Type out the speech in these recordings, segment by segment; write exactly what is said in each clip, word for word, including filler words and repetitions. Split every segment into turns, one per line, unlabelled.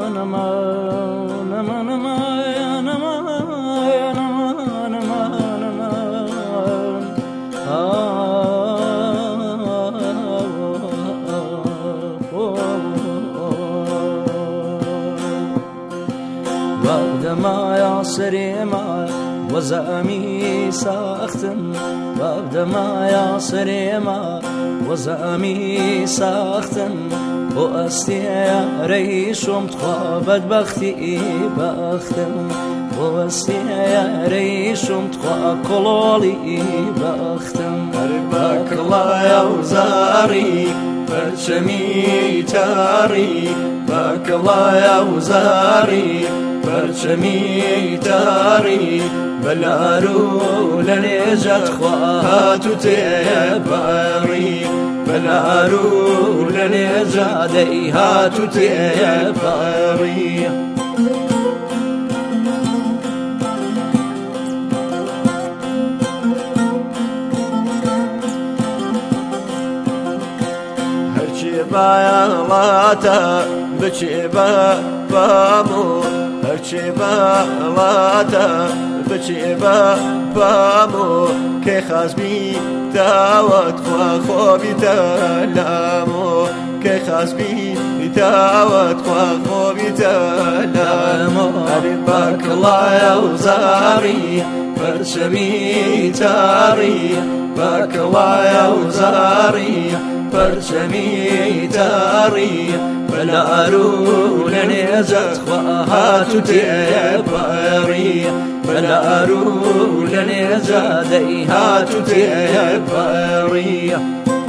aman aman aman aman aman aman aman aman بعدما يعصر ما وزامي ساختم بعدما يعصر ما وزامي ساختم وأستيا ريشم تخا بدبختي بختم وأستيا ريشم تخا كلولي بختم
أربك الله يا وزاري برشمي تاري بك الله يا وزاري برشمي تاري بلارو لنجت خوات تباري بلارو لنجت هات تباري هرچی بالاتا بچی با بامو هرچی بالاتا بچی با بامو که خازبی دعوت خوا خوبی تلامو که خازبی دعوت خوا خوبی تلامو أربك الله يا وزاري برشمي تاري بك الله يا وزاري برشمي تاري بلارو لنزت خواهات تباري بلارو لنزت ديهات تباري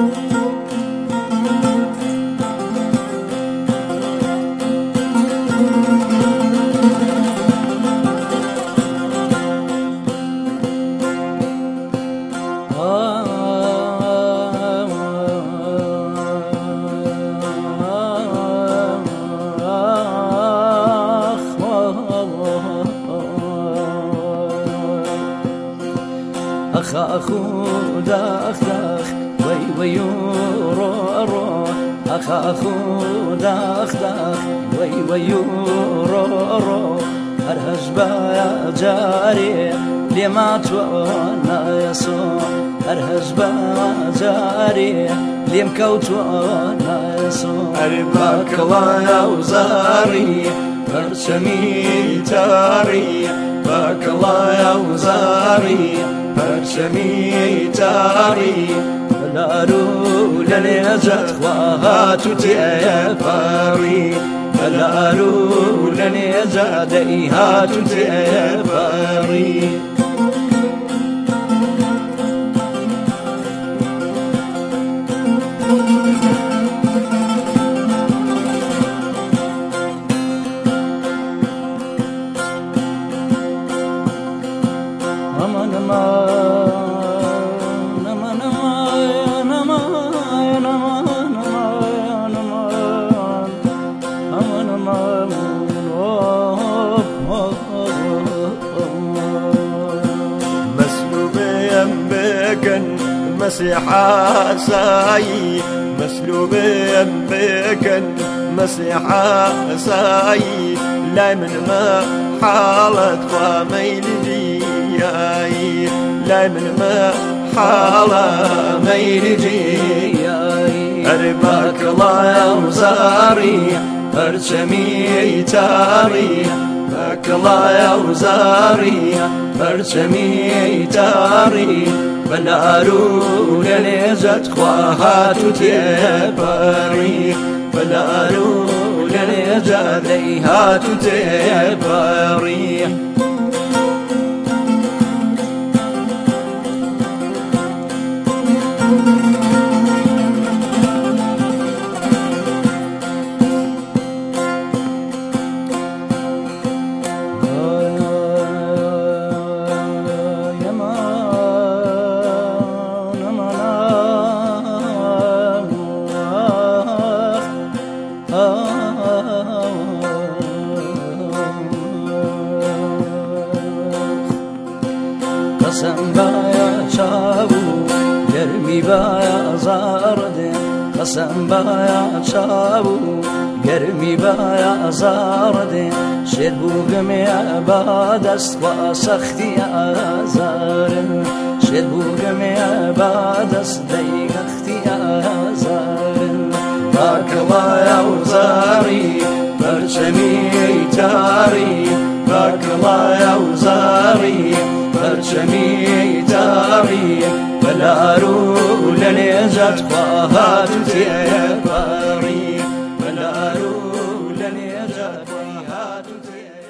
أخ أخو داخ داخ وي ويورو رو أخ أخو داخ داخ وي ويورو رو هرهجبا يا جاري لما توانا يسوع هرهجبا جاري لم كوتوانا يسوع
أربك الله يا وزاري برشمي تاري بك الله يا وزاري برشمي تاري بلارو لنجت خواهات تباري بلارو لنجت ديهات تباري
aman aman aman aman aman aman aman aman
مسلوب ينبكن مسيحا ساي مسلوب ينبكن مسيحا ساي لا من ما حالت وميل جياي لا من ما حالة ميل جياي أربك الله يا وزاري برشمي تاري بك الله يا وزاري برشمي تاري بلارو لنجت خواهات تباري بلارو لنجت ديهات تباري
قسم بایا چابو گرمی بایا زارده قسم بایا چابو گرمی با آزارده شیر بوگمی با دست و سختی آزاره شیر بوگمی با دست دیگختی آزاره با کلای اوزاری پرچمی تاری با کلای اوزاری پرچمی تاری بلارو لنجات خواهد تیپاری بلارو لنجات خواهد تیپاری